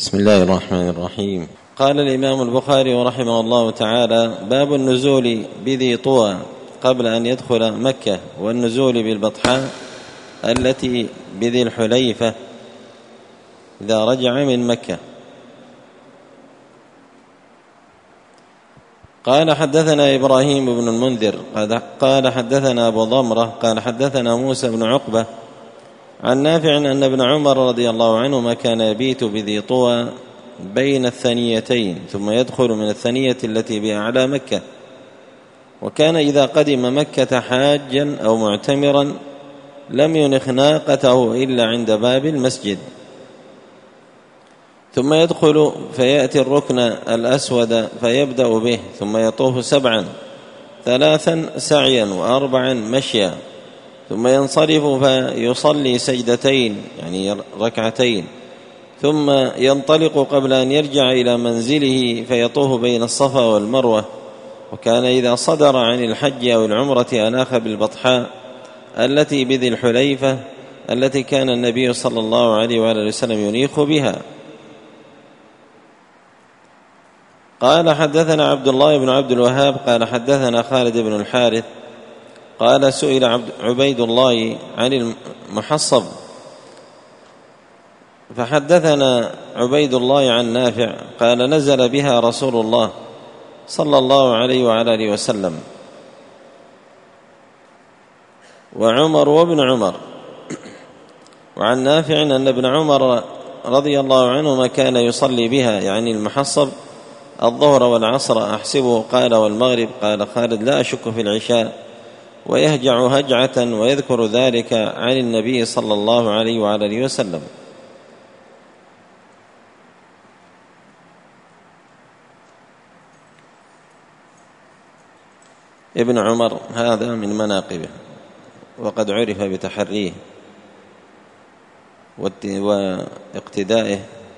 بسم الله الرحمن الرحيم. قال الإمام البخاري رحمه الله تعالى: باب النزول بذي طوى قبل أن يدخل مكة، والنزول بالبطحاء التي بذي الحليفة إذا رجع من مكة. قال: حدثنا إبراهيم بن المنذر قال حدثنا أبو ضمرة قال حدثنا موسى بن عقبة عن نافع أن ابن عمر رضي الله عنهما كان يبيت بذي طوى بين الثنيتين، ثم يدخل من الثنية التي بأعلى مكة، وكان إذا قدم مكة حاجا أو معتمرا لم ينخ ناقته إلا عند باب المسجد، ثم يدخل فيأتي الركن الأسود فيبدأ به، ثم يطوف 7 3 سعيا و4 مشيا، ثم ينصرف فيصلي سجدتين يعني ركعتين، ثم ينطلق قبل أن يرجع إلى منزله فيطوف بين الصفا والمروة. وكان إذا صدر عن الحج أو العمرة أناخ بالبطحاء التي بذي الحليفة التي كان النبي صلى الله عليه وآله وسلم ينيخ بها. قال: حدثنا عبد الله بن عبد الوهاب قال حدثنا خالد بن الحارث قال: سئل عبيد الله عن المحصب، فحدثنا عبيد الله عن نافع قال: نزل بها رسول الله صلى الله عليه وعلى آله وسلم وعمر وابن عمر. وعن نافع أن ابن عمر رضي الله عنهما كان يصلي بها يعني المحصب الظهر والعصر أحسبه، قال: والمغرب. قال خالد: لا أشك في العشاء، ويهجع هجعة ويذكر ذلك عن النبي صلى الله عليه وعلى آله وسلم. ابن عمر هذا من مناقبه، وقد عرف بتحريه واقتدائه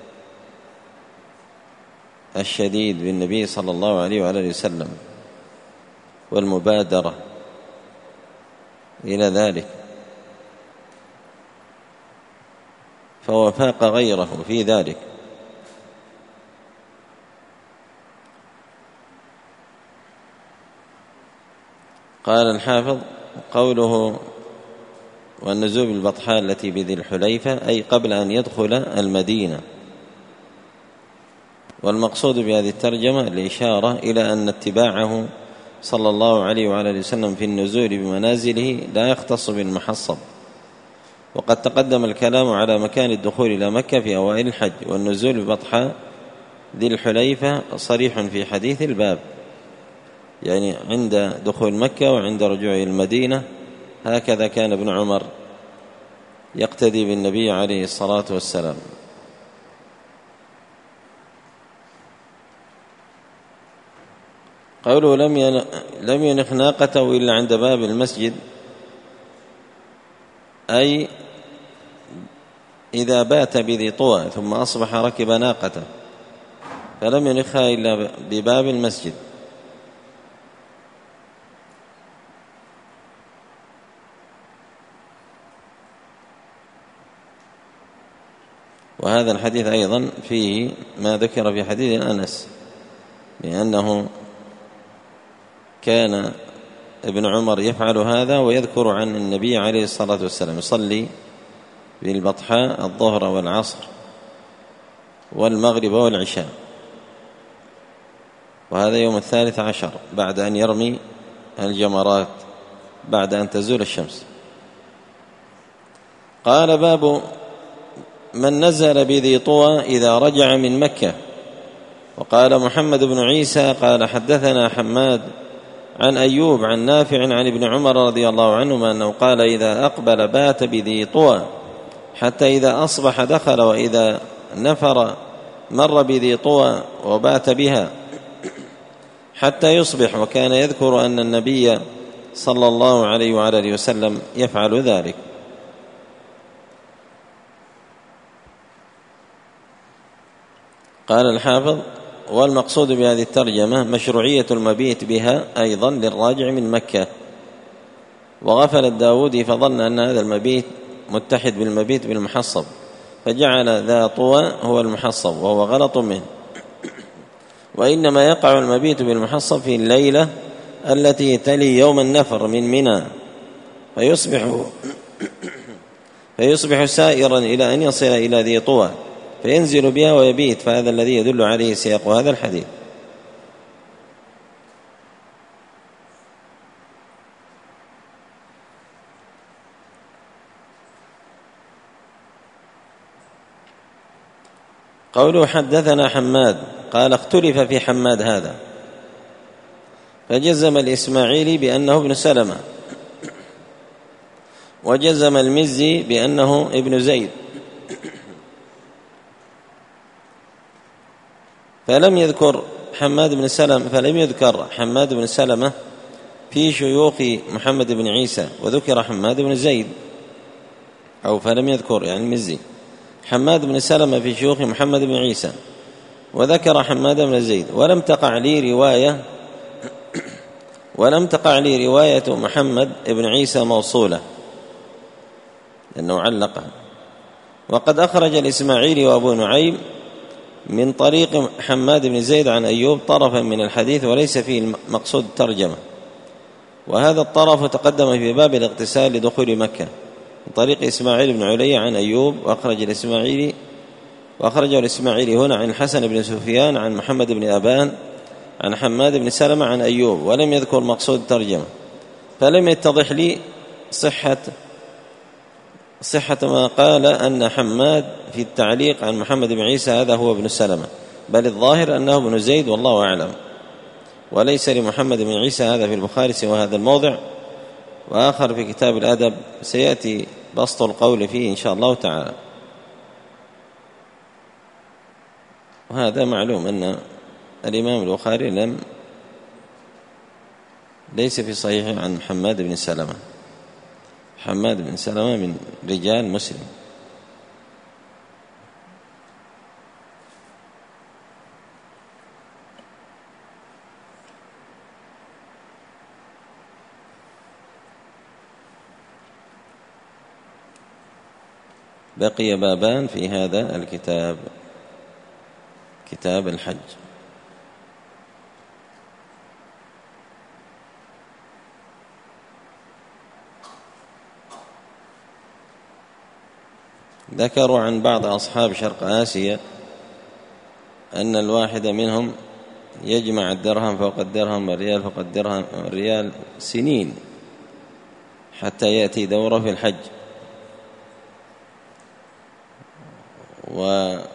الشديد بالنبي صلى الله عليه وعلى آله وسلم والمبادرة إلى ذلك، فهو فاق غيره في ذلك. قال الحافظ: قوله والنزول بالبطحاء التي بذي الحليفة أي قبل أن يدخل المدينة. والمقصود بهذه الترجمة الإشارة إلى أن اتباعه صلى الله عليه وعلى آله وسلم في النزول بمنازله لا يختص بالمحصب. وقد تقدم الكلام على مكان الدخول إلى مكة في أوائل الحج، والنزول ببطحاء ذي الحليفة صريح في حديث الباب، يعني عند دخول مكة وعند رجوعه المدينة. هكذا كان ابن عمر يقتدي بالنبي عليه الصلاة والسلام. قوله لم ينخ ناقته إلا عند باب المسجد، أي إذا بات بذي طوى ثم أصبح ركب ناقته فلم ينخها إلا بباب المسجد. وهذا الحديث أيضا فيه ما ذكر في حديث أنس، لأنه كان ابن عمر يفعل هذا ويذكر عن النبي عليه الصلاة والسلام يصلي بالبطحاء الظهر والعصر والمغرب والعشاء، وهذا يوم 13 بعد أن يرمي الجمرات بعد أن تزول الشمس. قال: باب من نزل بذي طوى إذا رجع من مكة. وقال محمد بن عيسى قال حدثنا حماد عن أيوب عن نافع عن ابن عمر رضي الله عنهما أنه قال: إذا أقبل بات بذي طوى حتى إذا أصبح دخل، وإذا نفر مر بذي طوى وبات بها حتى يصبح. وكان يذكر أن النبي صلى الله عليه وعلى آله وسلم يفعل ذلك. قال الحافظ: والمقصود بهذه الترجمة مشروعية المبيت بها أيضا للراجع من مكة. وغفل الداودي فظن أن هذا المبيت متحد بالمبيت بالمحصب، فجعل ذا طوى هو المحصب، وهو غلط منه. وإنما يقع المبيت بالمحصب في الليلة التي تلي يوم النفر من منى، فيصبح سائرا إلى أن يصل إلى ذي طوى فينزل بها ويبيت، فهذا الذي يدل عليه سياق هذا الحديث. قوله حدثنا حماد، قال اختلف في حماد هذا، فجزم الإسماعيلي بأنه ابن سلمة، وجزم المزي بأنه ابن زيد، فلم يذكر حماد بن سلمة في شيوخ محمد بن عيسى، وذكر حماد بن زيد، أو فلم يذكر يعني المزي حماد بن سلمة في شيوخ محمد بن عيسى، وذكر حماد بن زيد. ولم تقع لي رواية محمد بن عيسى موصولة لأنه علقها. وقد أخرج الإسماعيلي وأبو نعيم من طريق حماد بن زيد عن أيوب طرفا من الحديث وليس فيه مقصود الترجمة، وهذا الطرف تقدم في باب الاغتسال لدخول مكة من طريق إسماعيل بن علي عن أيوب، وأخرجه الإسماعيلي هنا عن الحسن بن سفيان عن محمد بن أبان عن حماد بن سلمة عن أيوب، ولم يذكر مقصود الترجمة، فلم يتضح لي صحة ما قال أن حماد في التعليق عن محمد بن عيسى هذا هو ابن سلمة، بل الظاهر أنه ابن زيد والله أعلم، وليس لمحمد بن عيسى هذا في البخاري سوى هذا الموضع، وآخر في كتاب الأدب سيأتي بسط القول فيه إن شاء الله تعالى. وهذا معلوم أن الإمام البخاري ليس في صحيحه عن حماد بن سلمة. حماد بن سلمة من رجال مسلم. بقي بابان في هذا الكتاب، كتاب الحج. ذكروا عن بعض أصحاب شرق آسيا أن الواحد منهم يجمع الدرهم فوق الدرهم والريال فوق الدرهم والريال سنين حتى يأتي دوره في الحج، وإذا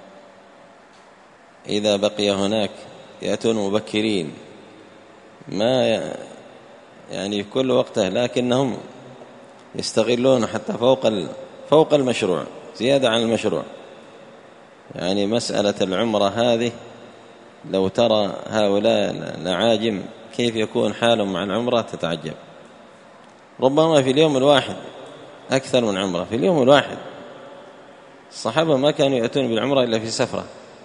بقي هناك يأتون مبكرين ما يعني في كل وقته، لكنهم يستغلون حتى فوق المشروع، زيادة عن المشروع. يعني مسألة العمرة هذه لو ترى هؤلاء الأعاجم كيف يكون حالهم مع العمرة تتعجب. ربما في اليوم الواحد أكثر من عمرة، في اليوم الواحد. الصحابة ما كانوا يأتون بالعمرة إلا في سفرة،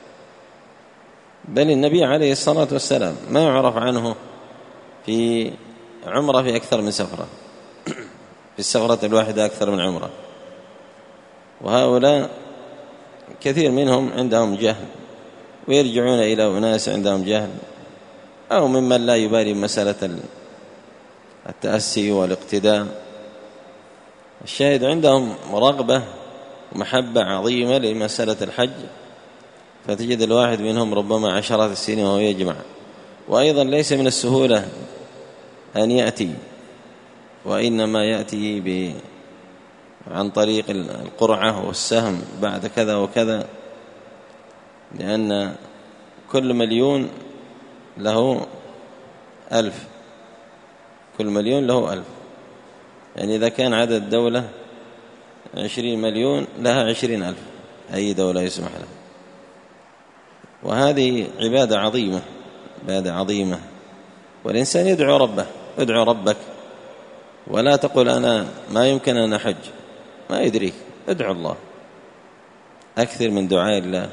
بل النبي عليه الصلاة والسلام ما يعرف عنه في عمرة في أكثر من سفرة، في السفرة الواحدة أكثر من عمرة. وهؤلاء كثير منهم عندهم جهل، ويرجعون إلى أناس عندهم جهل أو ممن لا يبالي مسألة التأسي والاقتداء. الشاهد عندهم رغبة ومحبة عظيمة لمسألة الحج، فتجد الواحد منهم ربما عشرات السنين وهو يجمع. وأيضا ليس من السهولة أن يأتي، وإنما يأتي عن طريق القرعة والسهم بعد كذا وكذا، لأن كل مليون له 1000، كل مليون له 1000. يعني إذا كان عدد الدولة 20 مليون لها 20,000 أي دولة يسمح لها. وهذه عبادة عظيمة، والإنسان يدعو ربه، ادعو ربك، ولا تقل أنا ما يمكن أن أحج، ما يدريك، ادعو الله، أكثر من دعاء الله.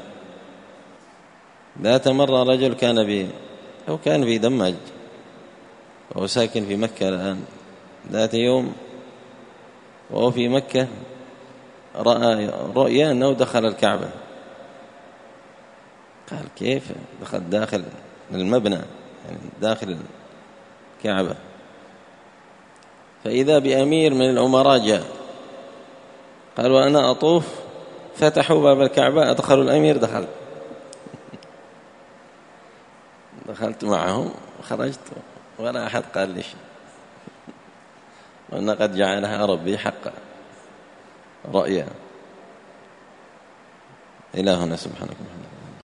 ذات مرة رجل كان في دمج وهو ساكن في مكة الآن، ذات يوم وهو في مكة رأى رؤيا أنه دخل الكعبة. قال كيف دخل داخل المبنى، يعني داخل الكعبة؟ فإذا بأمير من الأمراء جاء قال وأنا أطوف، فتحوا باب الكعبة، أدخلوا الأمير، دخلت معهم وخرجت ولا أحد قال لي شيء، وأن قد جعلها ربي حقا رؤيا. إلهنا سبحانه وتعالى.